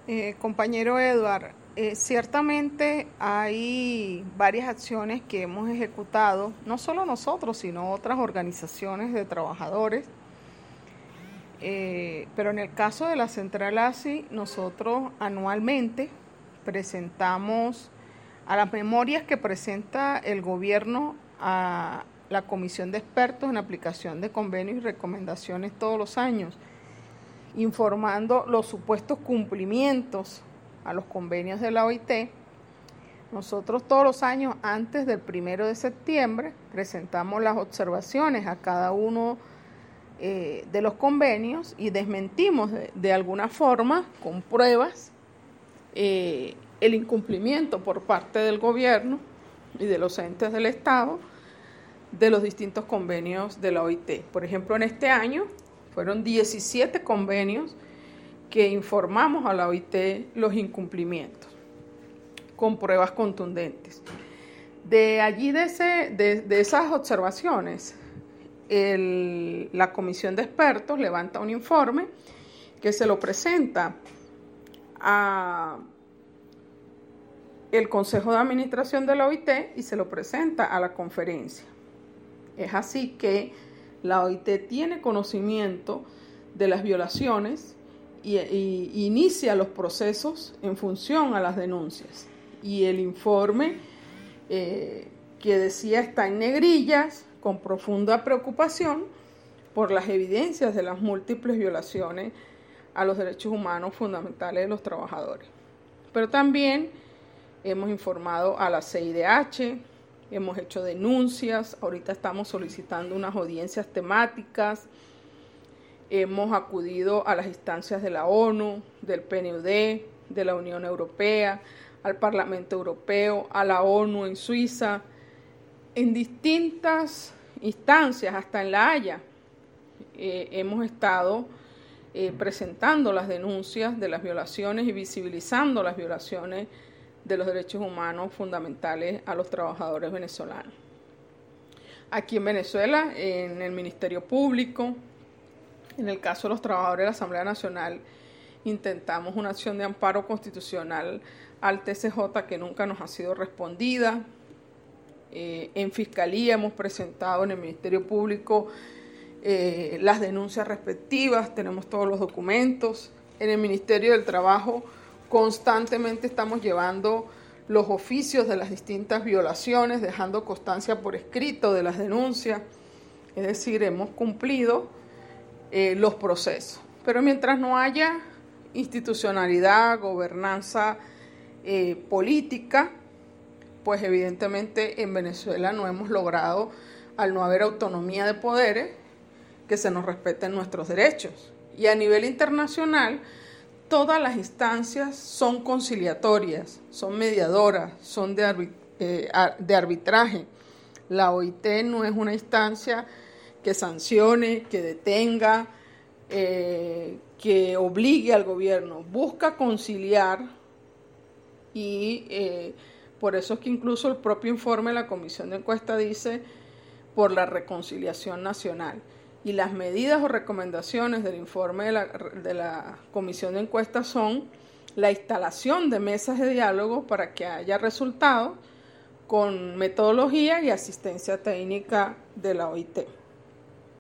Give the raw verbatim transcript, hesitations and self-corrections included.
Eh, compañero Edward, eh, ciertamente hay varias acciones que hemos ejecutado, no solo nosotros, sino otras organizaciones de trabajadores. Eh, pero en el caso de la Central A S I, nosotros anualmente presentamos a las memorias que presenta el gobierno a la Comisión de Expertos en Aplicación de Convenios y Recomendaciones todos los años, informando los supuestos cumplimientos a los convenios de la O I T. Nosotros todos los años, antes del primero de septiembre, presentamos las observaciones a cada uno eh, de los convenios y desmentimos de, de alguna forma, con pruebas, eh, el incumplimiento por parte del gobierno y de los entes del Estado de los distintos convenios de la O I T. Por ejemplo, en este año fueron diecisiete convenios que informamos a la O I T los incumplimientos, con pruebas contundentes. De allí, de, ese, de, de esas observaciones, el, la comisión de expertos levanta un informe que se lo presenta a el Consejo de Administración de la O I T y se lo presenta a la conferencia. Es así que la O I T tiene conocimiento de las violaciones y, y, y inicia los procesos en función a las denuncias. Y el informe eh, que decía está en negrillas, con profunda preocupación por las evidencias de las múltiples violaciones a los derechos humanos fundamentales de los trabajadores. Pero también hemos informado a la C I D H, hemos hecho denuncias, ahorita estamos solicitando unas audiencias temáticas, hemos acudido a las instancias de la ONU, del P N U D, de la Unión Europea, al Parlamento Europeo, a la ONU en Suiza, en distintas instancias, hasta en La Haya, eh, hemos estado eh, presentando las denuncias de las violaciones y visibilizando las violaciones de los derechos humanos fundamentales a los trabajadores venezolanos. Aquí en Venezuela, en el Ministerio Público, en el caso de los trabajadores de la Asamblea Nacional, intentamos una acción de amparo constitucional al T C J que nunca nos ha sido respondida. Eh, en Fiscalía hemos presentado en el Ministerio Público eh, las denuncias respectivas, tenemos todos los documentos. En el Ministerio del Trabajo constantemente estamos llevando los oficios de las distintas violaciones, dejando constancia por escrito de las denuncias. Es decir, hemos cumplido eh, los procesos. Pero mientras no haya institucionalidad, gobernanza eh, política, pues evidentemente en Venezuela no hemos logrado, al no haber autonomía de poderes, que se nos respeten nuestros derechos. Y a nivel internacional, todas las instancias son conciliatorias, son mediadoras, son de, arbit- eh, de arbitraje. La O I T no es una instancia que sancione, que detenga, eh, que obligue al gobierno. Busca conciliar y eh, por eso es que incluso el propio informe de la Comisión de Encuesta dice por la reconciliación nacional. Y las medidas o recomendaciones del informe de la, de la Comisión de Encuesta son la instalación de mesas de diálogo para que haya resultados con metodología y asistencia técnica de la O I T.